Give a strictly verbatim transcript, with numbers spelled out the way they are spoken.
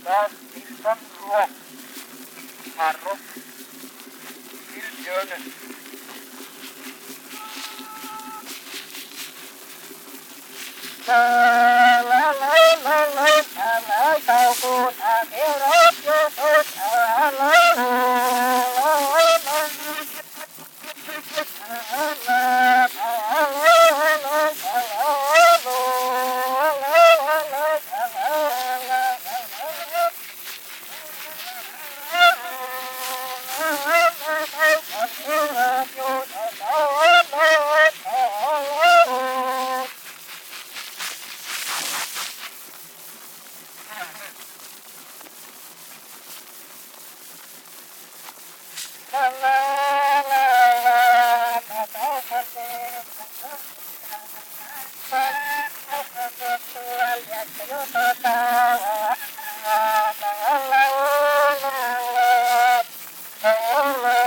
Das Silvan Rå, Marro, Sildbjørnen. La la la la la la la tao cô ta kêu rốt vô sốt la la la la